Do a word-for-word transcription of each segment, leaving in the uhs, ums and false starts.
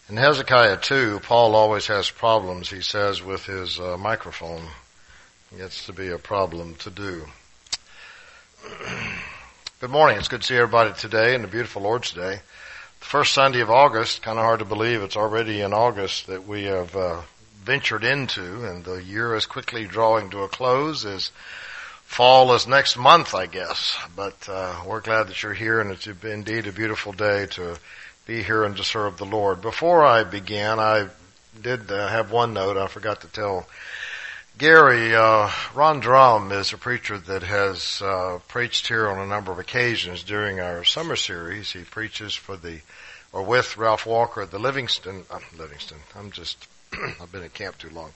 In Hezekiah two, Paul always has problems, he says, with his uh, microphone. It gets to be a problem to do. Good morning. It's good to see everybody today and the beautiful Lord's Day. The first Sunday of August, kind of hard to believe it's already in August that we have uh, ventured into, and the year is quickly drawing to a close as fall is next month, I guess. But uh, we're glad that you're here, and it's indeed a beautiful day to be here and to serve the Lord. Before I begin, I did uh, have one note I forgot to tell Gary. Uh, Ron Drum is a preacher that has uh, preached here on a number of occasions during our summer series. He preaches for the, or with Ralph Walker at the Livingston, uh, Livingston, I'm just, I've been at camp too long,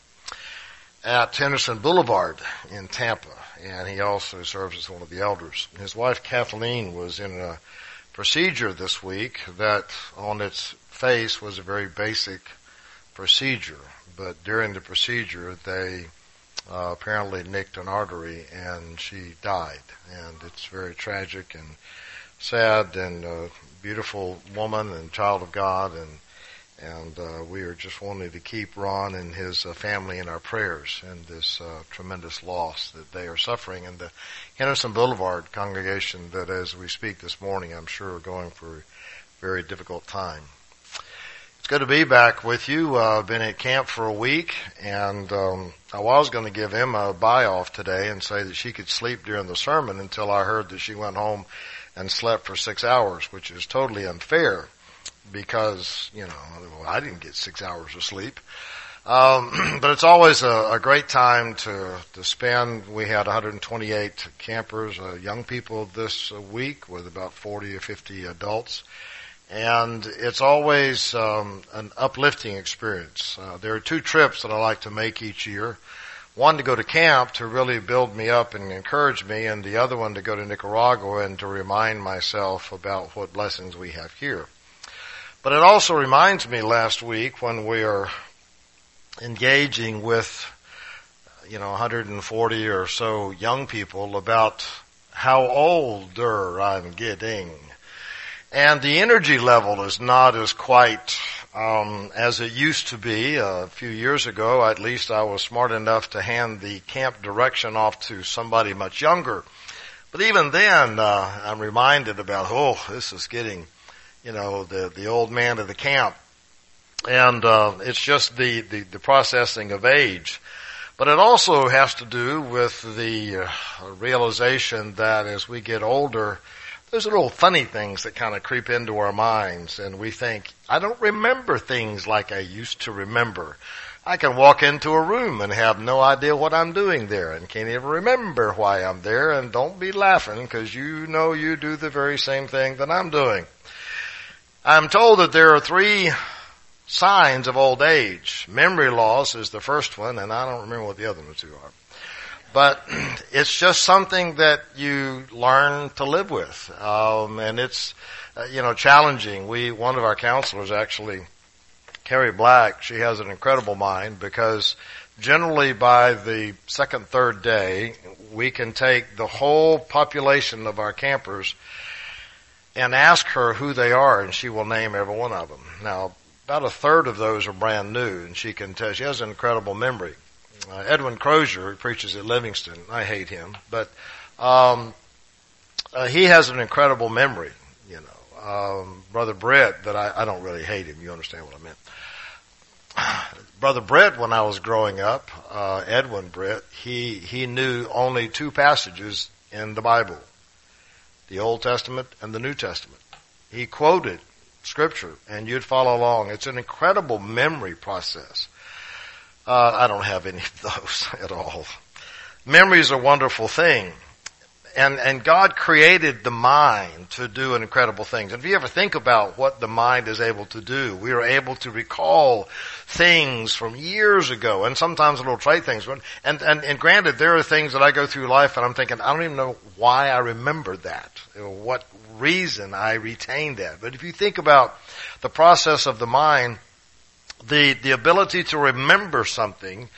at Henderson Boulevard in Tampa, and he also serves as one of the elders. His wife Kathleen was in a procedure this week that on its face was a very basic procedure, but during the procedure they uh, apparently nicked an artery and she died, and it's very tragic and sad, and a beautiful woman and child of God, and and uh, we are just wanting to keep Ron and his uh, family in our prayers in this uh, tremendous loss that they are suffering, and the Henderson Boulevard congregation that as we speak this morning, I'm sure are going for a very difficult time. It's good to be back with you. I've uh, been at camp for a week, and um, I was going to give Emma a buy-off today and say that she could sleep during the sermon until I heard that she went home and slept for six hours, which is totally unfair. Because, you know, well, I didn't get six hours of sleep. Um, but it's always a, a great time to, to spend. We had one hundred twenty-eight campers, uh, young people this week with about forty or fifty adults. And it's always um, an uplifting experience. Uh, there are two trips that I like to make each year. One to go to camp to really build me up and encourage me, and the other one to go to Nicaragua and to remind myself about what blessings we have here. But it also reminds me last week when we are engaging with, you know, one hundred forty or so young people about how older I'm getting. And the energy level is not as quite um, as it used to be. A few years ago, at least I was smart enough to hand the camp direction off to somebody much younger. But even then, uh, I'm reminded about, oh, this is getting... you know, the, the old man of the camp. And, uh, it's just the, the, the processing of age. But it also has to do with the uh, realization that as we get older, there's little funny things that kind of creep into our minds, and we think, I don't remember things like I used to remember. I can walk into a room and have no idea what I'm doing there and can't even remember why I'm there, and don't be laughing because you know you do the very same thing that I'm doing. I'm told that there are three signs of old age. Memory loss is the first one, and I don't remember what the other two are. But it's just something that you learn to live with. Um, and it's, uh, you know, challenging. We, one of our counselors actually, Carrie Black, she has an incredible mind because generally by the second, third day, we can take the whole population of our campers and ask her who they are, and she will name every one of them. Now, about a third of those are brand new, and she can tell. She has an incredible memory. Uh, Edwin Crozier, who preaches at Livingston, I hate him, but um, uh, he has an incredible memory. You know, um, Brother Brett, that I, I don't really hate him. You understand what I meant? Brother Brett, when I was growing up, uh, Edwin Brett, he he knew only two passages in the Bible. The Old Testament and the New Testament. He quoted Scripture, and you'd follow along. It's an incredible memory process. Uh, I don't have any of those at all. Memory is a wonderful thing. And, and God created the mind to do incredible things. And if you ever think about what the mind is able to do, we are able to recall things from years ago, and sometimes little trite things. And, and, and granted, there are things that I go through life and I'm thinking, I don't even know why I remember that, or what reason I retained that. But if you think about the process of the mind, the, the ability to remember something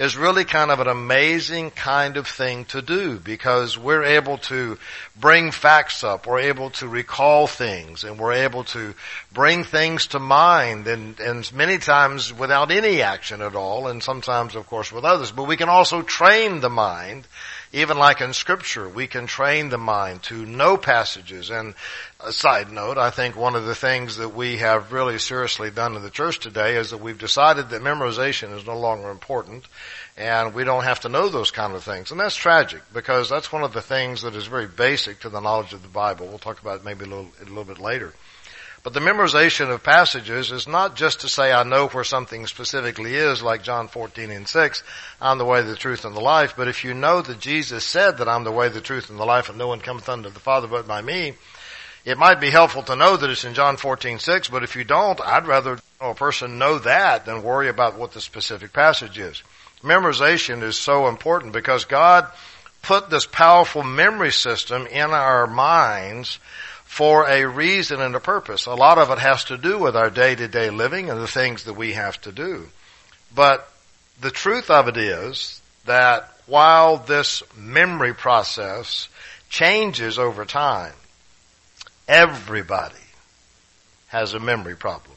is really kind of an amazing kind of thing to do, because we're able to bring facts up, we're able to recall things, and we're able to bring things to mind, and, and many times without any action at all, and sometimes, of course, with others. But we can also train the mind. Even like in Scripture, we can train the mind to know passages. And a side note, I think one of the things that we have really seriously done in the church today is that we've decided that memorization is no longer important, and we don't have to know those kind of things. And that's tragic, because that's one of the things that is very basic to the knowledge of the Bible. We'll talk about it maybe a little, a little bit later. But the memorization of passages is not just to say I know where something specifically is, like John fourteen and six, I'm the way, the truth, and the life. But if you know that Jesus said that I'm the way, the truth, and the life, and no one cometh unto the Father but by me, it might be helpful to know that it's in John fourteen six, but if you don't, I'd rather a person know that than worry about what the specific passage is. Memorization is so important because God put this powerful memory system in our minds for a reason and a purpose. A lot of it has to do with our day-to-day living and the things that we have to do. But the truth of it is that while this memory process changes over time, everybody has a memory problem.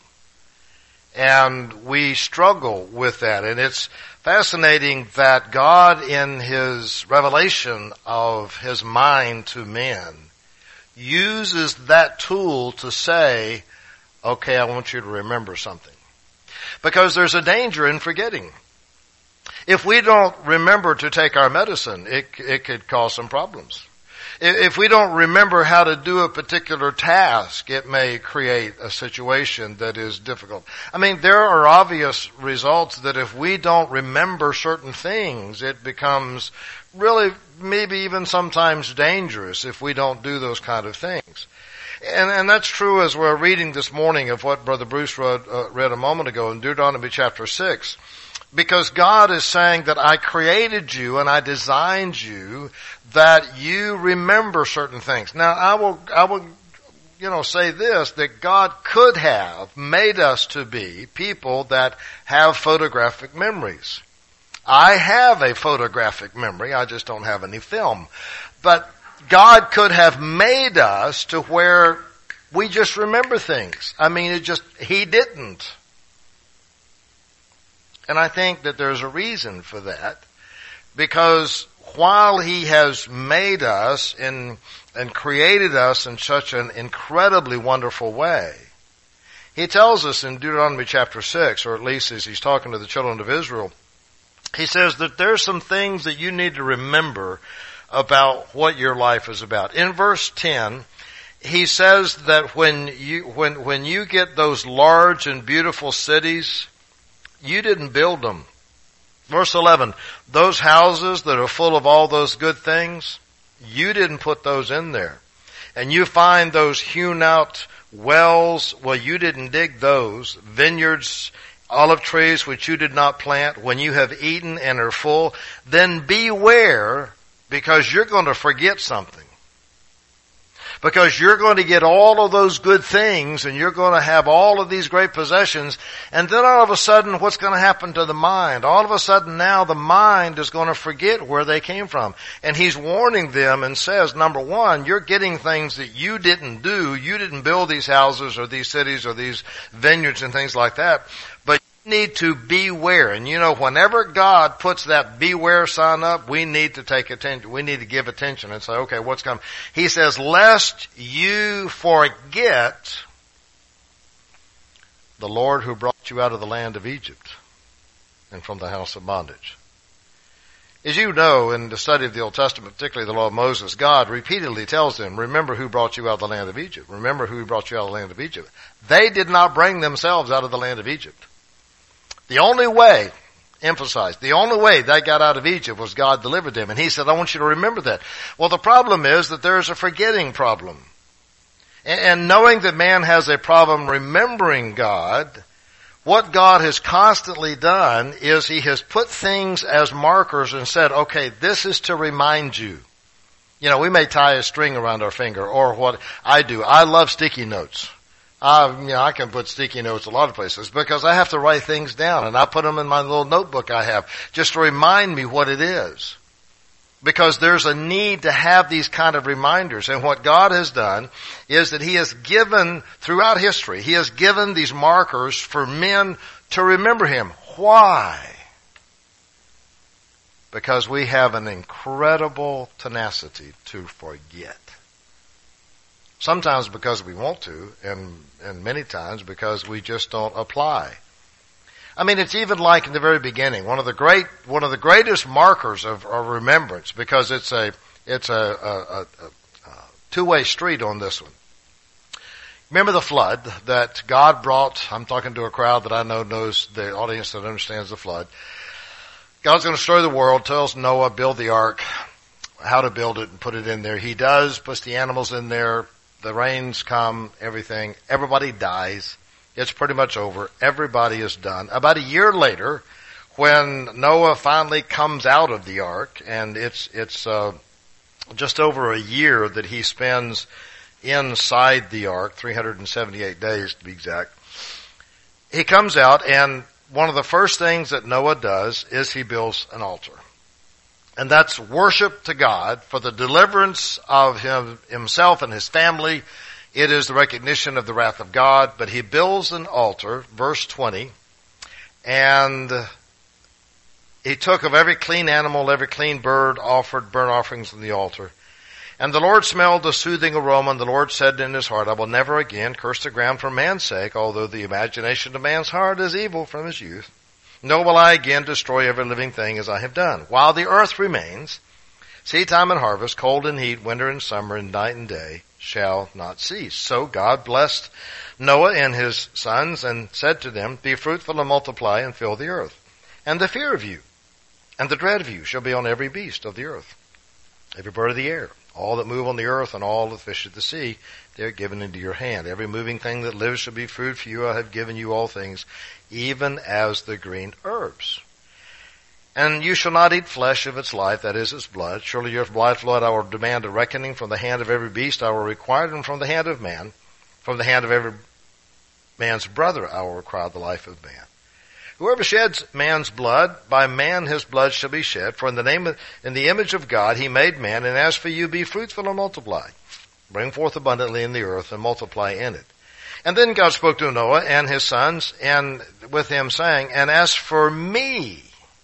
And we struggle with that. And it's fascinating that God, in His revelation of His mind to men, uses that tool to say, okay, I want you to remember something. Because there's a danger in forgetting. If we don't remember to take our medicine, it, it could cause some problems. If we don't remember how to do a particular task, it may create a situation that is difficult. I mean, there are obvious results that if we don't remember certain things, it becomes really maybe even sometimes dangerous if we don't do those kind of things. And, and that's true as we're reading this morning of what Brother Bruce read, uh, read a moment ago in Deuteronomy chapter six. Because God is saying that I created you and I designed you that you remember certain things. Now, I will, I will, you know, say this, that God could have made us to be people that have photographic memories. I have a photographic memory, I just don't have any film. But God could have made us to where we just remember things. I mean, it just, He didn't. And I think that there's a reason for that, because while He has made us in, and created us in such an incredibly wonderful way, He tells us in Deuteronomy chapter six, or at least as He's talking to the children of Israel, He says that there's some things that you need to remember about what your life is about. In verse ten, He says that when you, when, when you get those large and beautiful cities, you didn't build them. Verse eleven, those houses that are full of all those good things, you didn't put those in there. And you find those hewn out wells, well, you didn't dig those. Vineyards, olive trees which you did not plant, when you have eaten and are full, then beware, because you're going to forget something. Because you're going to get all of those good things and you're going to have all of these great possessions, and then all of a sudden what's going to happen to the mind? All of a sudden now the mind is going to forget where they came from. And He's warning them and says, number one, you're getting things that you didn't do. You didn't build these houses or these cities or these vineyards and things like that. But need to beware. And you know, whenever God puts that beware sign up, we need to take attention. We need to give attention and say, okay, what's coming? He says, lest you forget the Lord who brought you out of the land of Egypt and from the house of bondage. As you know, in the study of the Old Testament, particularly the law of Moses, God repeatedly tells them, remember who brought you out of the land of Egypt. Remember who brought you out of the land of Egypt. They did not bring themselves out of the land of Egypt. The only way, emphasized, the only way they got out of Egypt was God delivered them. And He said, I want you to remember that. Well, the problem is that there's a forgetting problem. And, and knowing that man has a problem remembering God, what God has constantly done is He has put things as markers and said, okay, this is to remind you. You know, we may tie a string around our finger, or what I do. I love sticky notes. I, you know, I can put sticky notes a lot of places because I have to write things down, and I put them in my little notebook I have just to remind me what it is. Because there's a need to have these kind of reminders. And what God has done is that He has given, throughout history, He has given these markers for men to remember Him. Why? Because we have an incredible tenacity to forget. Sometimes because we want to, and, and many times because we just don't apply. I mean, it's even like in the very beginning, one of the great, one of the greatest markers of, of remembrance, because it's a, it's a, a, a, a two-way street on this one. Remember the flood that God brought? I'm talking to a crowd that I know knows, the audience that understands the flood. God's going to destroy the world, tells Noah, build the ark, how to build it and put it in there. He does, puts the animals in there, the rains come, everything, everybody dies. It's pretty much over. Everybody is done. About a year later, when Noah finally comes out of the ark, and it's it's uh, just over a year that he spends inside the ark, three hundred seventy-eight days to be exact, he comes out, and one of the first things that Noah does is he builds an altar. And that's worship to God for the deliverance of him, himself and his family. It is the recognition of the wrath of God, but he builds an altar, verse twenty, and he took of every clean animal, every clean bird, offered burnt offerings on the altar. And the Lord smelled the soothing aroma, and the Lord said in his heart, I will never again curse the ground for man's sake, although the imagination of man's heart is evil from his youth. Nor will I again destroy every living thing as I have done. While the earth remains, seed time and harvest, cold and heat, winter and summer, and night and day shall not cease. So God blessed Noah and his sons and said to them, be fruitful and multiply and fill the earth. And the fear of you and the dread of you shall be on every beast of the earth, every bird of the air, all that move on the earth and all the fish of the sea, they are given into your hand. Every moving thing that lives shall be food for you. I have given you all things, even as the green herbs. And you shall not eat flesh of its life, that is its blood. Surely your lifeblood I will demand a reckoning from the hand of every beast. I will require it from the hand of man. From the hand of every man's brother I will require the life of man. Whoever sheds man's blood, by man his blood shall be shed. For in the name of, in the image of God he made man. And as for you, be fruitful and multiply. Bring forth abundantly in the earth and multiply in it. And then God spoke to Noah and his sons and with him saying, and as for me,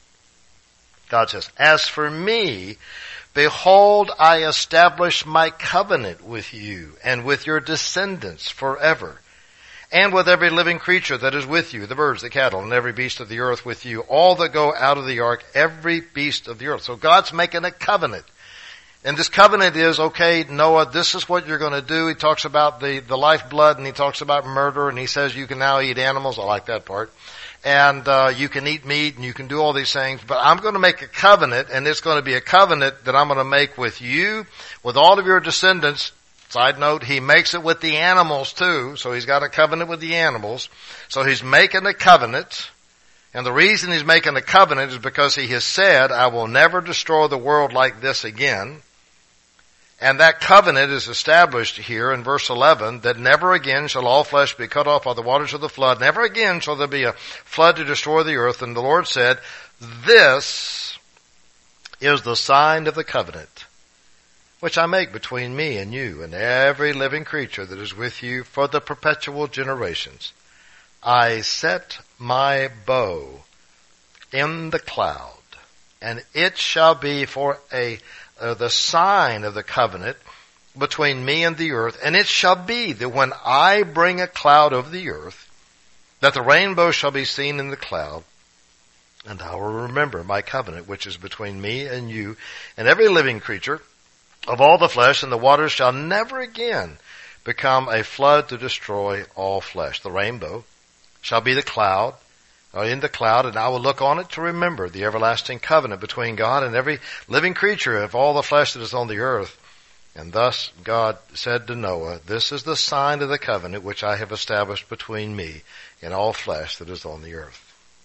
God says, as for me, behold, I establish my covenant with you and with your descendants forever, and with every living creature that is with you, the birds, the cattle, and every beast of the earth with you, all that go out of the ark, every beast of the earth. So God's making a covenant. And this covenant is, okay, Noah, this is what you're going to do. He talks about the, the lifeblood, and he talks about murder, and he says you can now eat animals. I like that part. And uh, you can eat meat, and you can do all these things. But I'm going to make a covenant, and it's going to be a covenant that I'm going to make with you, with all of your descendants. Side note, he makes it with the animals too. So he's got a covenant with the animals. So he's making a covenant. And the reason he's making a covenant is because he has said, I will never destroy the world like this again. And that covenant is established here in verse eleven, that never again shall all flesh be cut off by the waters of the flood. Never again shall there be a flood to destroy the earth. And the Lord said, this is the sign of the covenant, which I make between me and you and every living creature that is with you for the perpetual generations. I set my bow in the cloud, and it shall be for a Uh, the sign of the covenant between me and the earth. And it shall be that when I bring a cloud over the earth, that the rainbow shall be seen in the cloud, and I will remember my covenant, which is between me and you and every living creature of all the flesh, and the waters shall never again become a flood to destroy all flesh. The rainbow shall be the cloud, or in the cloud, and I will look on it to remember the everlasting covenant between God and every living creature of all the flesh that is on the earth. And thus God said to Noah, this is the sign of the covenant which I have established between me and all flesh that is on the earth.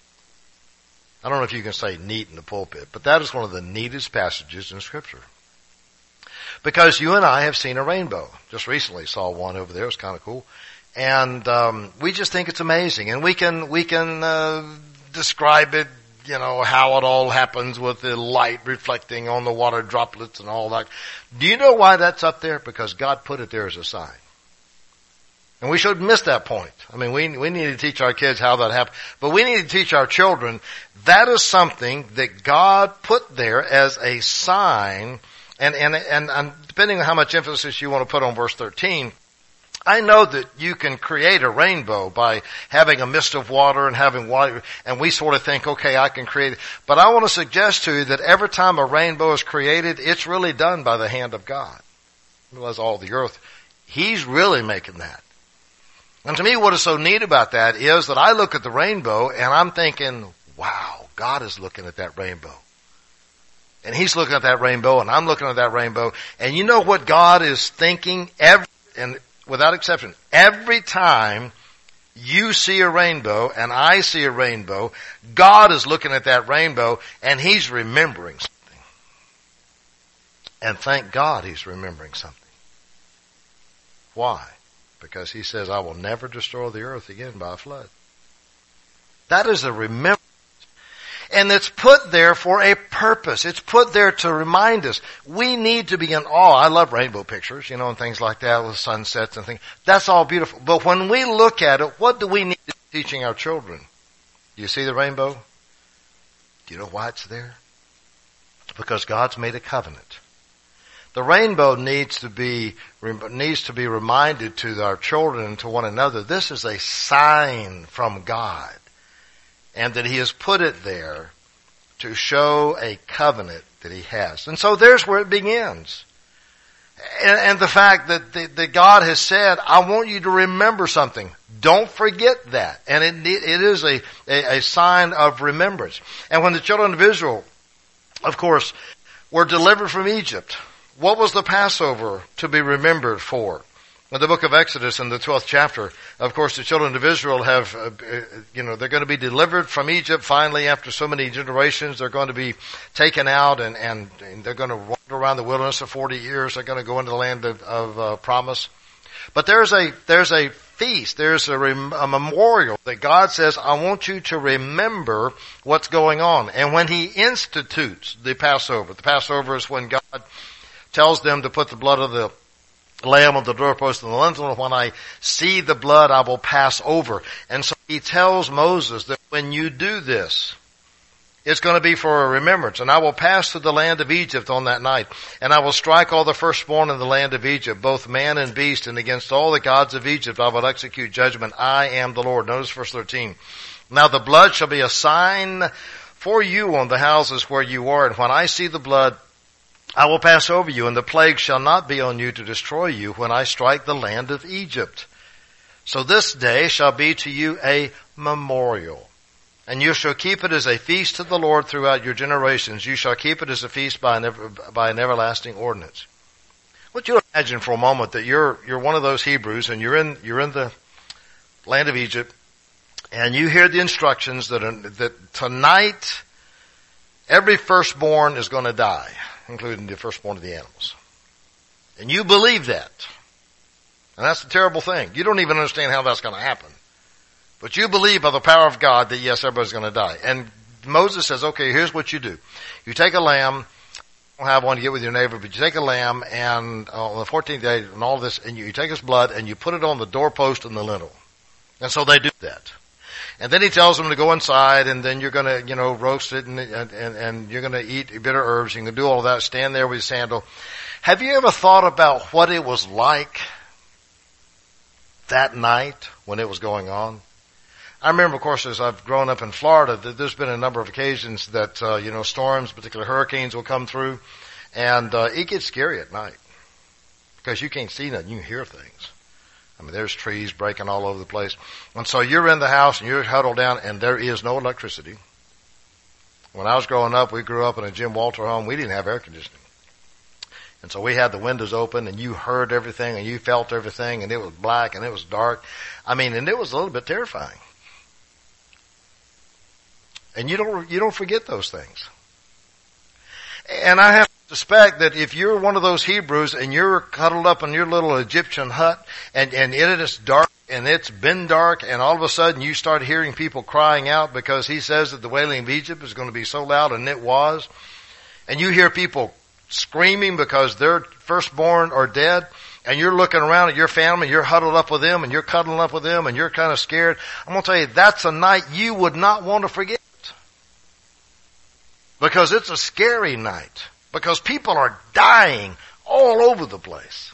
I don't know if you can say neat in the pulpit, but that is one of the neatest passages in Scripture. Because you and I have seen a rainbow. Just recently saw one over there. It was kind of cool. And um, we just think it's amazing. And we can, we can uh, describe it, you know, how it all happens with the light reflecting on the water droplets and all that. Do you know why that's up there? Because God put it there as a sign. And we shouldn't miss that point. I mean, we we need to teach our kids how that happened. But we need to teach our children that is something that God put there as a sign. And, and, and, and depending on how much emphasis you want to put on verse thirteen, I know that you can create a rainbow by having a mist of water and having water, and we sort of think, okay, I can create it. But I want to suggest to you that every time a rainbow is created, it's really done by the hand of God. It was all the earth. He's really making that. And to me, what is so neat about that is that I look at the rainbow and I'm thinking, wow, God is looking at that rainbow. And He's looking at that rainbow and I'm looking at that rainbow. And you know what God is thinking every, and without exception, every time you see a rainbow and I see a rainbow, God is looking at that rainbow and He's remembering something. And thank God He's remembering something. Why? Because He says, I will never destroy the earth again by a flood. That is a remembrance. And it's put there for a purpose. It's put there to remind us. We need to be in awe. I love rainbow pictures, you know, and things like that with sunsets and things. That's all beautiful. But when we look at it, what do we need to be teaching our children? Do you see the rainbow? Do you know why it's there? It's because God's made a covenant. The rainbow needs to be, needs to be reminded to our children and to one another. This is a sign from God. And that He has put it there to show a covenant that He has. And so there's where it begins. And, and the fact that, the, that God has said, I want you to remember something. Don't forget that. And it, it is a, a, a sign of remembrance. And when the children of Israel, of course, were delivered from Egypt, what was the Passover to be remembered for? In the book of Exodus, in the twelfth chapter, of course, the children of Israel have, uh, you know, they're going to be delivered from Egypt finally after so many generations. They're going to be taken out and, and, and they're going to wander around the wilderness for forty years. They're going to go into the land of, of uh, promise. But there's a, there's a feast. There's a, rem- a memorial that God says, I want you to remember what's going on. And when He institutes the Passover, the Passover is when God tells them to put the blood of the lamb on the doorpost and the lintel. When I see the blood, I will pass over. And so He tells Moses that when you do this, it's going to be for a remembrance. And I will pass through the land of Egypt on that night. And I will strike all the firstborn in the land of Egypt, both man and beast, and against all the gods of Egypt I will execute judgment. I am the Lord. Notice verse thirteen. Now the blood shall be a sign for you on the houses where you are. And when I see the blood, I will pass over you, and the plague shall not be on you to destroy you when I strike the land of Egypt. So this day shall be to you a memorial, and you shall keep it as a feast to the Lord throughout your generations. You shall keep it as a feast by an, ever, by an everlasting ordinance. I want you to imagine for a moment that you're you're one of those Hebrews, and you're in you're in the land of Egypt, and you hear the instructions that are, that tonight every firstborn is going to die, including the firstborn of the animals. And you believe that. And that's the terrible thing. You don't even understand how that's going to happen. But you believe by the power of God that yes, everybody's going to die. And Moses says, okay, here's what you do. You take a lamb. You don't have one to get with your neighbor, but you take a lamb and on the fourteenth day and all this, and you, you take its blood and you put it on the doorpost and the lintel. And so they do that. And then he tells them to go inside, and then you're going to, you know, roast it, and and, and you're going to eat bitter herbs. You can do all of that. Stand there with your sandal. Have you ever thought about what it was like that night when it was going on? I remember, of course, as I've grown up in Florida, that there's been a number of occasions that, uh, you know, storms, particularly hurricanes, will come through, and uh, it gets scary at night because you can't see nothing. You can hear things. I mean, there's trees breaking all over the place. And so you're in the house and you're huddled down and there is no electricity. When I was growing up, we grew up in a Jim Walter home. We didn't have air conditioning. And so we had the windows open and you heard everything and you felt everything and it was black and it was dark. I mean, and it was a little bit terrifying. And you don't, you don't forget those things. And I have to suspect that if you're one of those Hebrews and you're cuddled up in your little Egyptian hut and, and it is dark and it's been dark, and all of a sudden you start hearing people crying out because he says that the wailing of Egypt is going to be so loud, and it was. And you hear people screaming because their firstborn are dead, and you're looking around at your family, you're huddled up with them, and you're cuddling up with them, and you're kind of scared. I'm going to tell you, that's a night you would not want to forget. Because it's a scary night. Because people are dying all over the place.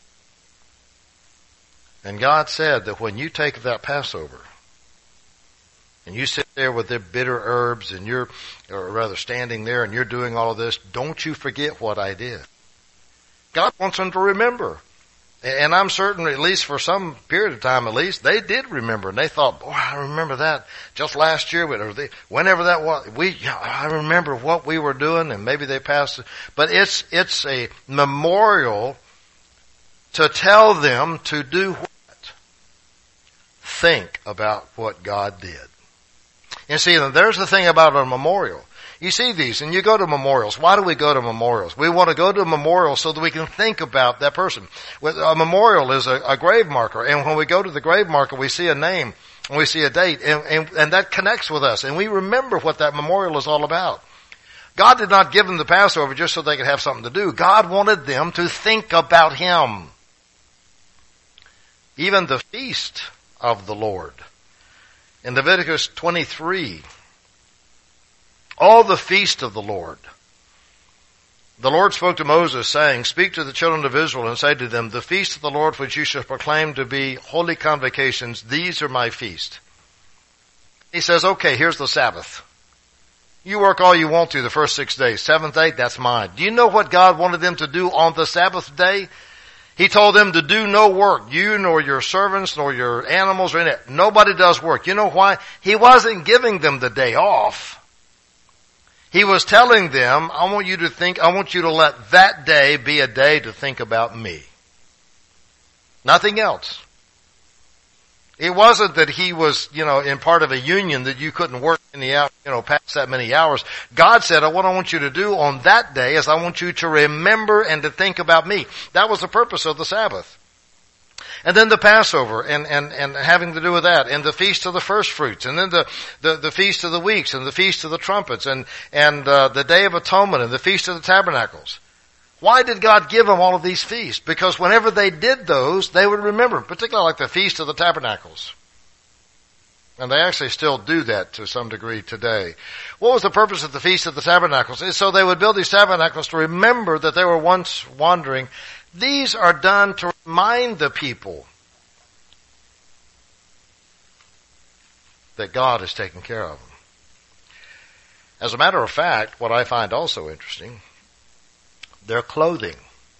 And God said that when you take that Passover, and you sit there with the bitter herbs, and you're, or rather standing there, and you're doing all of this, don't you forget what I did. God wants them to remember. And I'm certain, at least for some period of time at least, they did remember. And they thought, boy, I remember that just last year, or they, whenever that was, we, I remember what we were doing, and maybe they passed it. But it's, it's a memorial to tell them to do what? Think about what God did. And see, there's the thing about a memorial. You see these, and you go to memorials. Why do we go to memorials? We want to go to memorials so that we can think about that person. A memorial is a, a grave marker, and when we go to the grave marker, we see a name, and we see a date, and, and, and that connects with us, and we remember what that memorial is all about. God did not give them the Passover just so they could have something to do. God wanted them to think about Him. Even the feast of the Lord. In Leviticus twenty-three, all the feast of the Lord. The Lord spoke to Moses, saying, speak to the children of Israel and say to them, the feast of the Lord which you shall proclaim to be holy convocations, these are my feast. He says, okay, here's the Sabbath. You work all you want to the first six days. Seventh day, that's mine. Do you know what God wanted them to do on the Sabbath day? He told them to do no work. You nor your servants nor your animals or anything. Nobody does work. You know why? He wasn't giving them the day off. He was telling them, I want you to think, I want you to let that day be a day to think about me. Nothing else. It wasn't that he was, you know, in part of a union that you couldn't work in the hour, you know, past that many hours. God said, what I want you to do on that day is I want you to remember and to think about me. That was the purpose of the Sabbath. And then the Passover and, and, and having to do with that, and the Feast of the First Fruits, and then the, the, the Feast of the Weeks, and the Feast of the Trumpets, and, and, uh, the Day of Atonement, and the Feast of the Tabernacles. Why did God give them all of these feasts? Because whenever they did those, they would remember, particularly like the Feast of the Tabernacles. And they actually still do that to some degree today. What was the purpose of the Feast of the Tabernacles? It's so they would build these tabernacles to remember that they were once wandering. These are done to remind the people that God is taking care of them. As a matter of fact, what I find also interesting, their clothing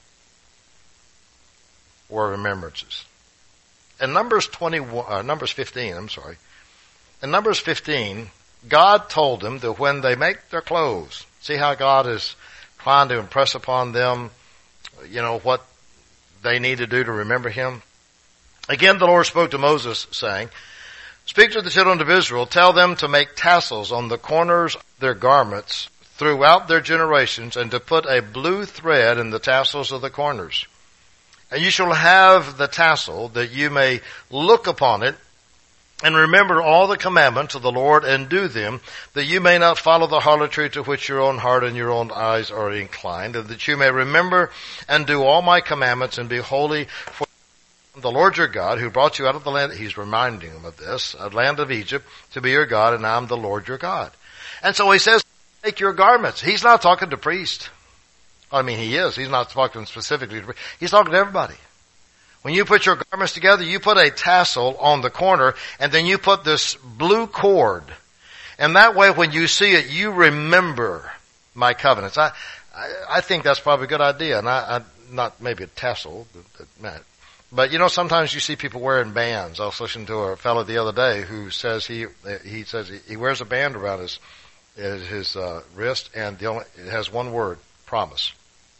were remembrances. In Numbers twenty-one, uh, Numbers fifteen, I'm sorry. In Numbers fifteen, God told them that when they make their clothes, see how God is trying to impress upon them, you know, what they need to do to remember Him. Again, the Lord spoke to Moses, saying, speak to the children of Israel, tell them to make tassels on the corners of their garments throughout their generations, and to put a blue thread in the tassels of the corners. And you shall have the tassel, that you may look upon it, and remember all the commandments of the Lord, and do them, that you may not follow the harlotry to which your own heart and your own eyes are inclined, and that you may remember and do all my commandments, and be holy, for the Lord your God, who brought you out of the land, He's reminding them of this, a land of Egypt, to be your God, and I'm the Lord your God. And so He says, make your garments. He's not talking to priests. I mean, He is. He's not talking specifically to priests. He's talking to everybody. When you put your garments together, you put a tassel on the corner, and then you put this blue cord. And that way, when you see it, you remember my covenants. I, I, I think that's probably a good idea. And I, I not maybe a tassel, but, but you know, sometimes you see people wearing bands. I was listening to a fellow the other day who says he, he says he wears a band around his, his, uh, wrist, and the only, it has one word, promise.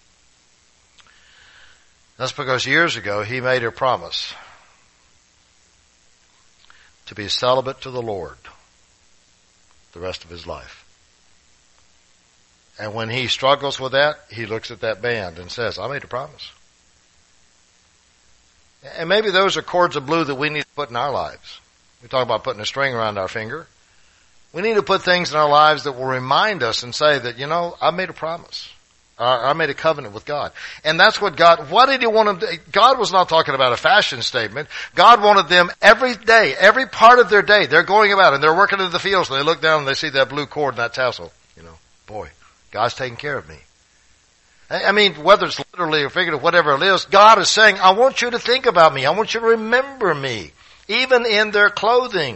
That's because years ago he made a promise to be celibate to the Lord the rest of his life. And when he struggles with that, he looks at that band and says, I made a promise. And maybe those are cords of blue that we need to put in our lives. We talk about putting a string around our finger. We need to put things in our lives that will remind us and say that, you know, I made a promise. I made a covenant with God. And that's what God, what did he want them to, God was not talking about a fashion statement. God wanted them every day, every part of their day, they're going about and they're working in the fields and they look down and they see that blue cord and that tassel. You know, boy, God's taking care of me. I mean, whether it's literally or figurative, whatever it is, God is saying, I want you to think about me. I want you to remember me, even in their clothing.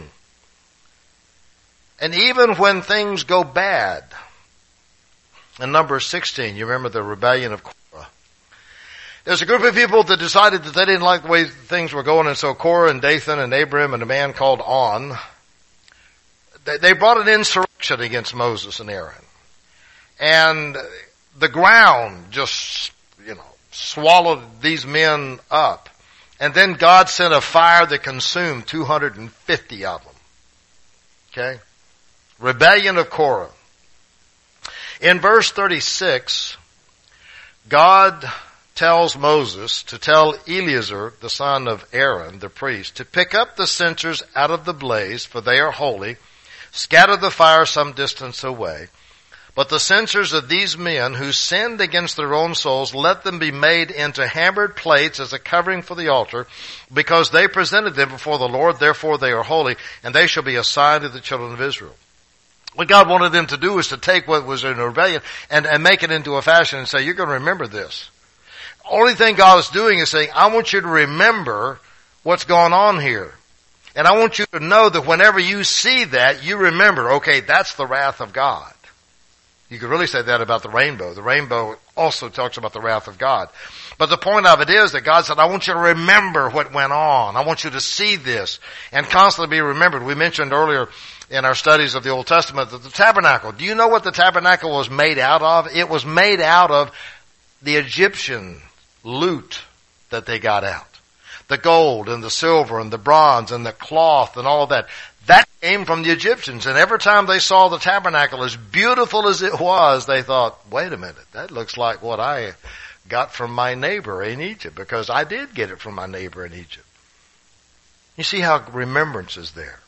And even when things go bad. In Numbers sixteen, you remember the rebellion of Korah. There's a group of people that decided that they didn't like the way things were going, and so Korah and Dathan and Abiram and a man called On, they, they brought an insurrection against Moses and Aaron. And the ground just, you know, swallowed these men up. And then God sent a fire that consumed two hundred fifty of them. Okay? Rebellion of Korah. In verse thirty-six, God tells Moses to tell Eleazar, the son of Aaron, the priest, to pick up the censers out of the blaze, for they are holy, scatter the fire some distance away. But the censers of these men who sinned against their own souls, let them be made into hammered plates as a covering for the altar, because they presented them before the Lord, therefore they are holy, and they shall be a sign to the children of Israel. What God wanted them to do was to take what was in rebellion and, and make it into a fashion and say, you're going to remember this. Only thing God is doing is saying, I want you to remember what's going on here. And I want you to know that whenever you see that, you remember, okay, that's the wrath of God. You could really say that about the rainbow. The rainbow also talks about the wrath of God. But the point of it is that God said, I want you to remember what went on. I want you to see this and constantly be remembered. We mentioned earlier in our studies of the Old Testament that the tabernacle, do you know what the tabernacle was made out of? It was made out of the Egyptian loot that they got out. The gold and the silver and the bronze and the cloth and all of that. That came from the Egyptians. And every time they saw the tabernacle, as beautiful as it was, they thought, wait a minute, that looks like what I got from my neighbor in Egypt, because I did get it from my neighbor in Egypt. You see how remembrance is there.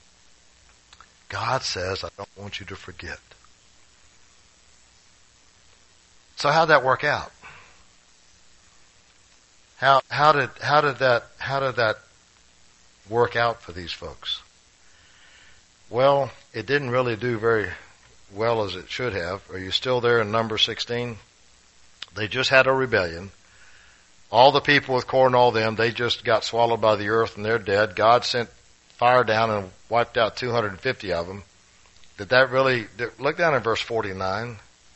God says, I don't want you to forget. So how'd that work out? How, how did, how did that, how did that work out for these folks? Well, it didn't really do very well as it should have. Are you still there in number sixteen? They just had a rebellion. All the people with Korah and all them, they just got swallowed by the earth and they're dead. God sent fire down and wiped out two hundred fifty of them. Did that really, did, look down at verse forty-nine.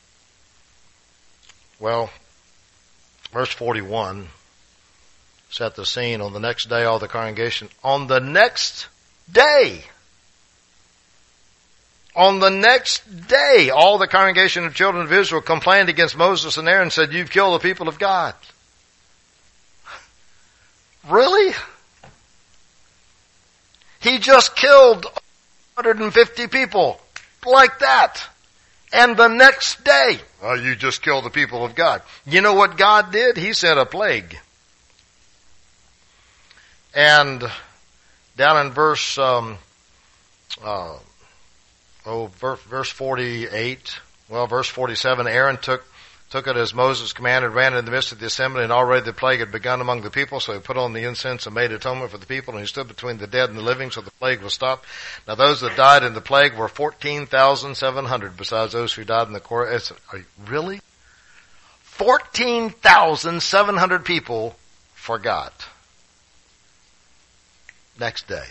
Well, verse forty-one set the scene. On the next day, all the congregation, on the next day, on the next day, all the congregation of children of Israel complained against Moses and Aaron and said, you've killed the people of God. Really? He just killed one hundred fifty people like that. And the next day, oh, you just killed the people of God. You know what God did? He sent a plague. And down in verse, um, uh, oh, verse, verse forty-eight, well, verse forty-seven, Aaron took took it as Moses commanded, ran in the midst of the assembly, and already the plague had begun among the people, so he put on the incense and made atonement for the people, and he stood between the dead and the living, so the plague was stopped. Now those that died in the plague were fourteen thousand seven hundred, besides those who died in the Korah. Really? fourteen thousand seven hundred people forgot. Next day.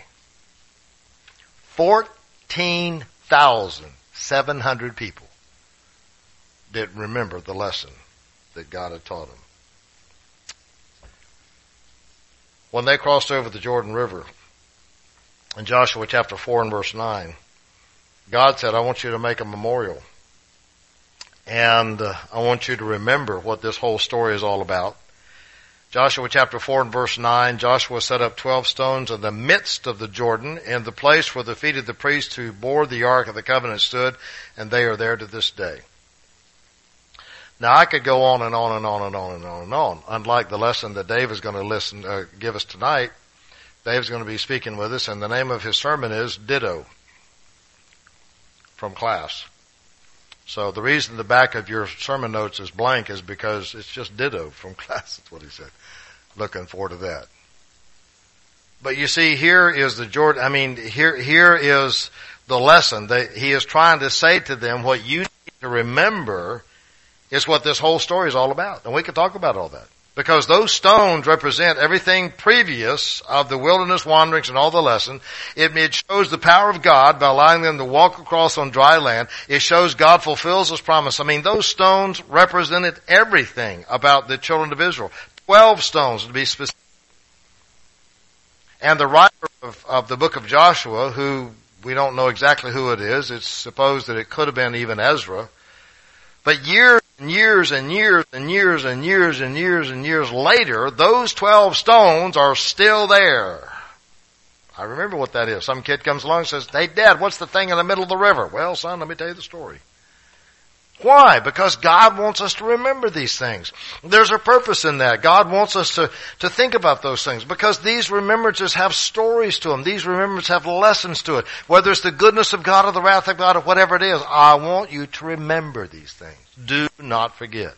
fourteen thousand seven hundred people didn't remember the lesson that God had taught them. When they crossed over the Jordan River, in Joshua chapter four and verse nine, God said, I want you to make a memorial. And uh, I want you to remember what this whole story is all about. Joshua chapter four and verse nine, Joshua set up twelve stones in the midst of the Jordan, in the place where the feet of the priests who bore the ark of the covenant stood, and they are there to this day. Now I could go on and on and on and on and on and on. Unlike the lesson that Dave is going to listen, uh, give us tonight, Dave's going to be speaking with us, and the name of his sermon is Ditto from class. So the reason the back of your sermon notes is blank is because it's just ditto from class. That's what he said. Looking forward to that. But you see, here is the Jordan, I mean, here, here is the lesson that he is trying to say to them. What you need to remember is what this whole story is all about. And we can talk about all that. Because those stones represent everything previous of the wilderness wanderings and all the lesson. It, it shows the power of God by allowing them to walk across on dry land. It shows God fulfills His promise. I mean, those stones represented everything about the children of Israel. Twelve stones to be specific. And the writer of, of the book of Joshua, who we don't know exactly who it is, it's supposed that it could have been even Ezra, but years and years and years and years and years and years and years later, those twelve stones are still there. I remember what that is. Some kid comes along and says, "Hey, Dad, what's the thing in the middle of the river?" Well, son, let me tell you the story. Why? Because God wants us to remember these things. There's a purpose in that. God wants us to, to think about those things because these remembrances have stories to them. These remembrances have lessons to it. Whether it's the goodness of God or the wrath of God or whatever it is, I want you to remember these things. Do not forget.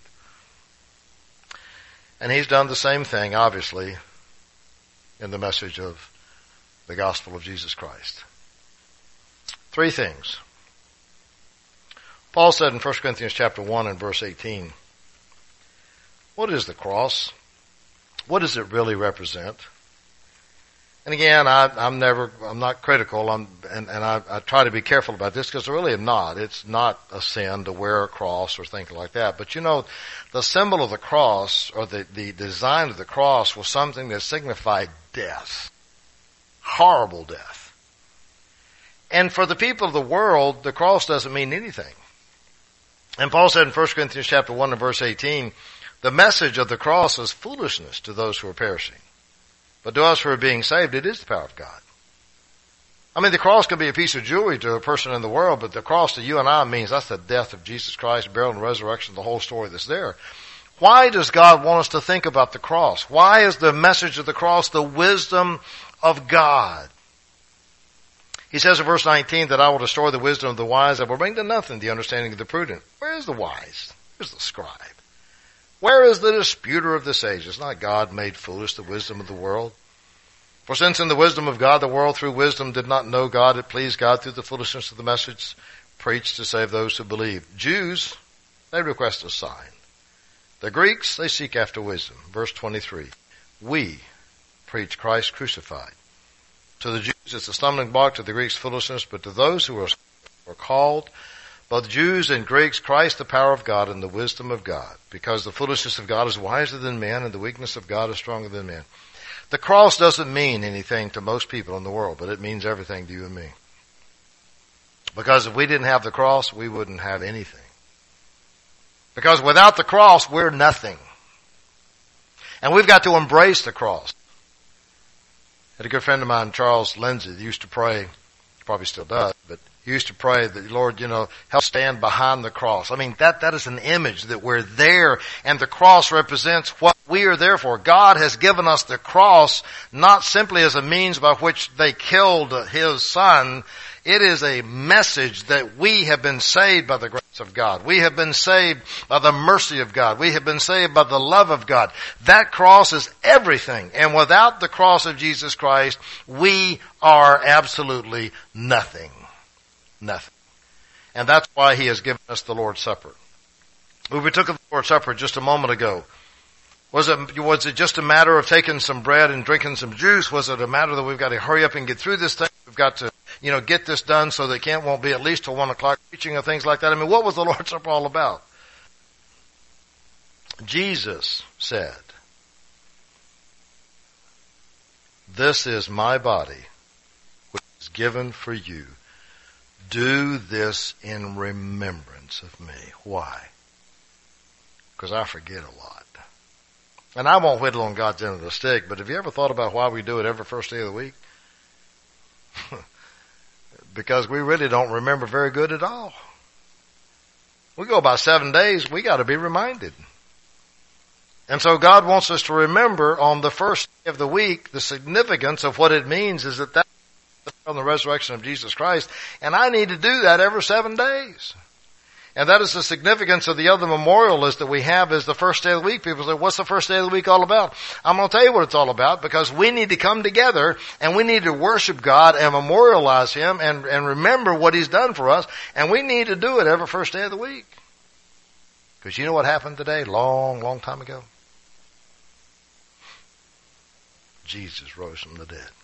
And He's done the same thing, obviously, in the message of the gospel of Jesus Christ. Three things. Paul said in First Corinthians chapter one and verse eighteen, what is the cross? What does it really represent? And again, I, I'm never, I'm not critical, I'm, and, and I, I try to be careful about this because I really am not. It's not a sin to wear a cross or things like that. But you know, the symbol of the cross or the, the design of the cross was something that signified death. Horrible death. And for the people of the world, the cross doesn't mean anything. And Paul said in First Corinthians chapter one and verse eighteen, the message of the cross is foolishness to those who are perishing. But to us who are being saved, it is the power of God. I mean, the cross can be a piece of jewelry to a person in the world, but the cross to you and I means that's the death of Jesus Christ, burial and resurrection, the whole story that's there. Why does God want us to think about the cross? Why is the message of the cross the wisdom of God? He says in verse nineteen that I will destroy the wisdom of the wise. I will bring to nothing the understanding of the prudent. Where is the wise? Where's the scribe? Where is the disputer of this age? Is not God made foolish the wisdom of the world? For since in the wisdom of God the world through wisdom did not know God, it pleased God through the foolishness of the message preached to save those who believe. Jews, they request a sign. The Greeks, they seek after wisdom. Verse twenty-three. We preach Christ crucified. To the Jews it's a stumbling block, to the Greeks foolishness, but to those who are, are called, both Jews and Greeks, Christ the power of God and the wisdom of God. Because the foolishness of God is wiser than men, and the weakness of God is stronger than men. The cross doesn't mean anything to most people in the world, but it means everything to you and me. Because if we didn't have the cross, we wouldn't have anything. Because without the cross, we're nothing. And we've got to embrace the cross. I had a good friend of mine, Charles Lindsay, that used to pray, he probably still does, but he used to pray that, Lord, you know, help stand behind the cross. I mean, that, that is an image that we're there, and the cross represents what we are there for. God has given us the cross not simply as a means by which they killed His Son. It is a message that we have been saved by the grace of God. We have been saved by the mercy of God. We have been saved by the love of God. That cross is everything. And without the cross of Jesus Christ, we are absolutely nothing. Nothing. And that's why He has given us the Lord's Supper. When we took the Lord's Supper just a moment ago, was it, was it just a matter of taking some bread and drinking some juice? Was it a matter that we've got to hurry up and get through this thing? We've got to, you know, get this done so that camp won't be at least till one o'clock preaching or things like that. I mean, what was the Lord's Supper all about? Jesus said, "This is my body, which is given for you. Do this in remembrance of me." Why? Because I forget a lot. And I won't whittle on God's end of the stick, but have you ever thought about why we do it every first day of the week? Because we really don't remember very good at all. We go about seven days, we got to be reminded. And so God wants us to remember on the first day of the week the significance of what it means is that that's on the resurrection of Jesus Christ. And I need to do that every seven days. And that is the significance of the other memorial list that we have is the first day of the week. People say, what's the first day of the week all about? I'm going to tell you what it's all about, because we need to come together and we need to worship God and memorialize Him and, and remember what He's done for us. And we need to do it every first day of the week. Because you know what happened today? Long, long time ago? Jesus rose from the dead.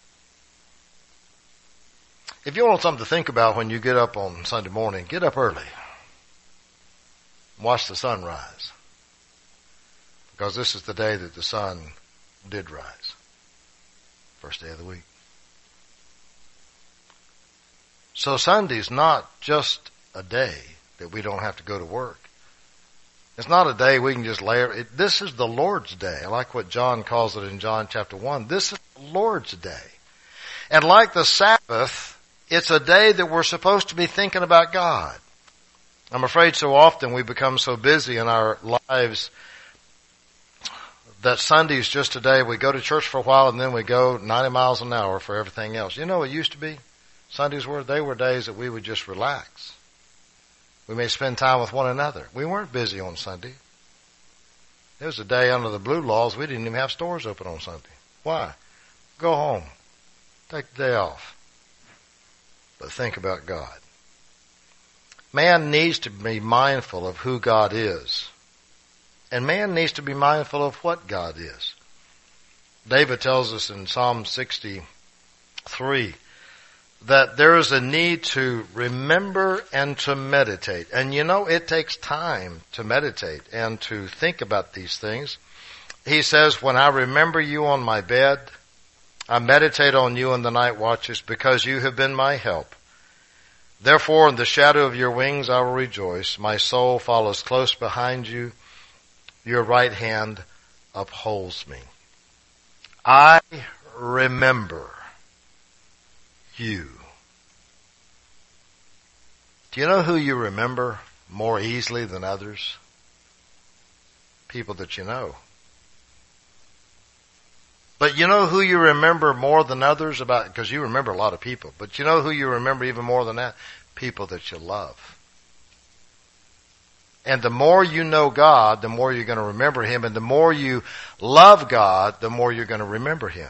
If you want something to think about when you get up on Sunday morning, get up early. Watch the sun rise. Because this is the day that the sun did rise. First day of the week. So Sunday's not just a day that we don't have to go to work. It's not a day we can just lay it. This is the Lord's day. I like what John calls it in John chapter one. This is the Lord's day. And like the Sabbath, it's a day that we're supposed to be thinking about God. I'm afraid so often we become so busy in our lives that Sunday's just a day we go to church for a while and then we go ninety miles an hour for everything else. You know what it used to be? Sundays were, they were days that we would just relax. We may spend time with one another. We weren't busy on Sunday. It was a day under the blue laws. We didn't even have stores open on Sunday. Why? Go home. Take the day off. But think about God. Man needs to be mindful of who God is. And man needs to be mindful of what God is. David tells us in Psalm sixty-three that there is a need to remember and to meditate. And you know, it takes time to meditate and to think about these things. He says, when I remember you on my bed, I meditate on you in the night watches because you have been my help. Therefore, in the shadow of your wings I will rejoice. My soul follows close behind you. Your right hand upholds me. I remember you. Do you know who you remember more easily than others? People that you know. But you know who you remember more than others about, because you remember a lot of people, but you know who you remember even more than that? People that you love. And the more you know God, the more you're going to remember Him. And the more you love God, the more you're going to remember Him.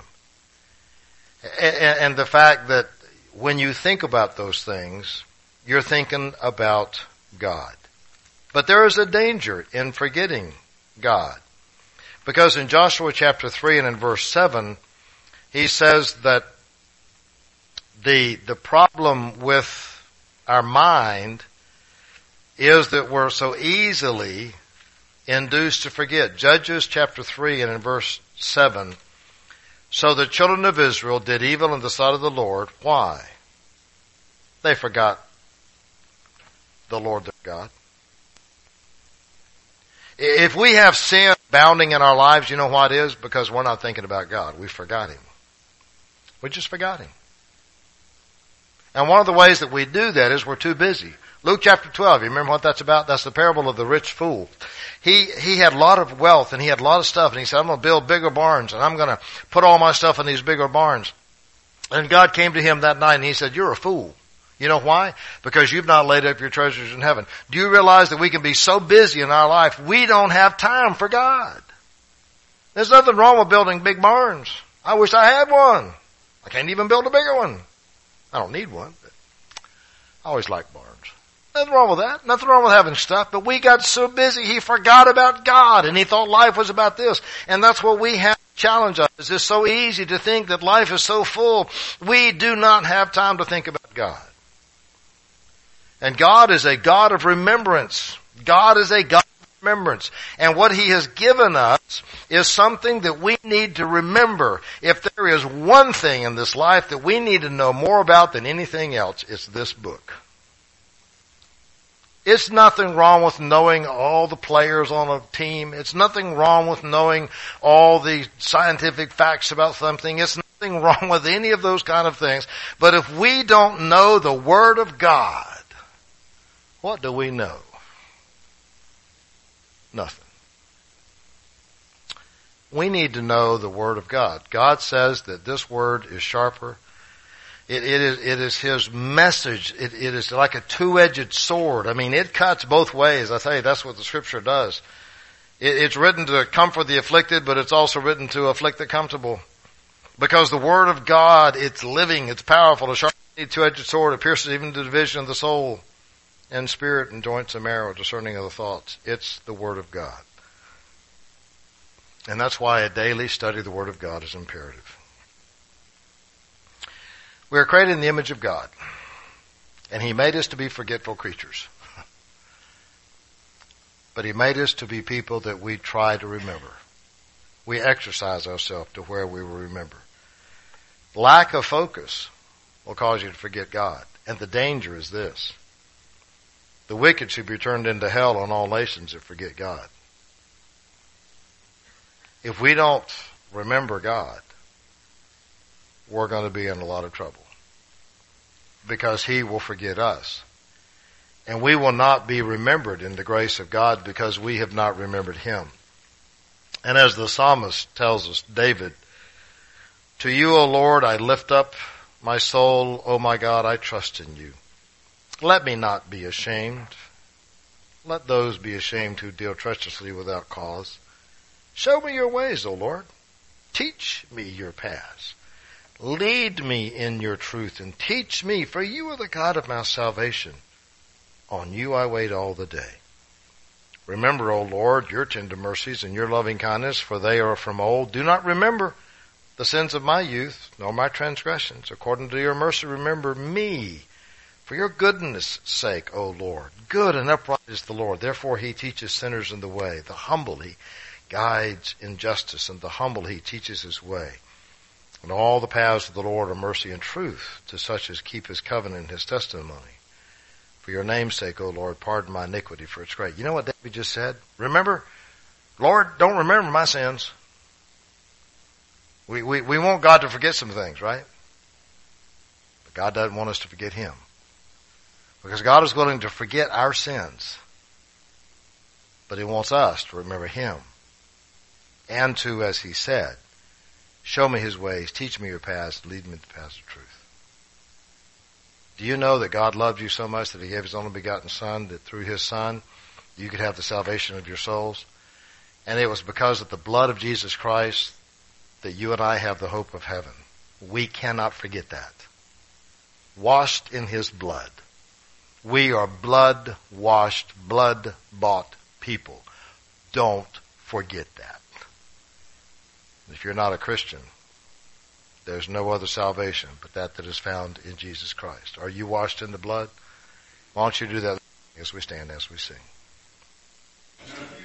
And the fact that when you think about those things, you're thinking about God. But there is a danger in forgetting God. Because in Joshua chapter three and in verse seven, he says that the, the problem with our mind is that we're so easily induced to forget. Judges chapter three and in verse seven, so the children of Israel did evil in the sight of the Lord. Why? They forgot the Lord their God. If we have sin abounding in our lives, you know why it is? Because we're not thinking about God. We forgot Him. We just forgot Him. And one of the ways that we do that is we're too busy. Luke chapter twelve, you remember what that's about? That's the parable of the rich fool. He, he had a lot of wealth and he had a lot of stuff and he said, I'm going to build bigger barns and I'm going to put all my stuff in these bigger barns. And God came to him that night and He said, you're a fool. You know why? Because you've not laid up your treasures in heaven. Do you realize that we can be so busy in our life, we don't have time for God? There's nothing wrong with building big barns. I wish I had one. I can't even build a bigger one. I don't need one, but I always like barns. Nothing wrong with that. Nothing wrong with having stuff, but we got so busy, he forgot about God, and he thought life was about this. And that's what we have to challenge us. It's so easy to think that life is so full, we do not have time to think about God. And God is a God of remembrance. God is a God of remembrance. And what He has given us is something that we need to remember. If there is one thing in this life that we need to know more about than anything else, it's this book. It's nothing wrong with knowing all the players on a team. It's nothing wrong with knowing all the scientific facts about something. It's nothing wrong with any of those kind of things. But if we don't know the Word of God, what do we know? Nothing. We need to know the Word of God. God says that this Word is sharper. It, it is, it is His message. It, it is like a two-edged sword. I mean, it cuts both ways. I tell you, that's what the Scripture does. It, it's written to comfort the afflicted, but it's also written to afflict the comfortable. Because the Word of God, it's living, it's powerful, a sharp two-edged sword. It pierces even to the division of the soul and spirit and joints and marrow, discerning of the thoughts. It's the Word of God. And that's why a daily study of the Word of God is imperative. We are created in the image of God, and He made us to be forgetful creatures. But He made us to be people that we try to remember. We exercise ourselves to where we will remember. Lack of focus will cause you to forget God. And the danger is this. The wicked should be turned into hell on all nations that forget God. If we don't remember God, we're going to be in a lot of trouble. Because He will forget us. And we will not be remembered in the grace of God because we have not remembered Him. And as the psalmist tells us, David, to you, O Lord, I lift up my soul. O my God, I trust in you. Let me not be ashamed. Let those be ashamed who deal treacherously without cause. Show me your ways, O Lord. Teach me your paths. Lead me in your truth and teach me, for you are the God of my salvation. On you I wait all the day. Remember, O Lord, your tender mercies and your loving kindness, for they are from old. Do not remember the sins of my youth, nor my transgressions. According to your mercy, remember me. For your goodness' sake, O Lord. Good and upright is the Lord. Therefore He teaches sinners in the way. The humble He guides in justice, and the humble He teaches His way. And all the paths of the Lord are mercy and truth to such as keep His covenant and His testimony. For your name's sake, O Lord, pardon my iniquity, for it's great. You know what David just said? Remember, Lord, don't remember my sins. We, we, we want God to forget some things, right? But God doesn't want us to forget Him. Because God is willing to forget our sins. But He wants us to remember Him. And to, as He said, show me His ways, teach me your paths, lead me in the paths of truth. Do you know that God loved you so much that He gave His only begotten Son, that through His Son you could have the salvation of your souls? And it was because of the blood of Jesus Christ that you and I have the hope of heaven. We cannot forget that. Washed in His blood. We are blood-washed, blood-bought people. Don't forget that. If you're not a Christian, there's no other salvation but that that is found in Jesus Christ. Are you washed in the blood? Why don't you do that as we stand, as we sing?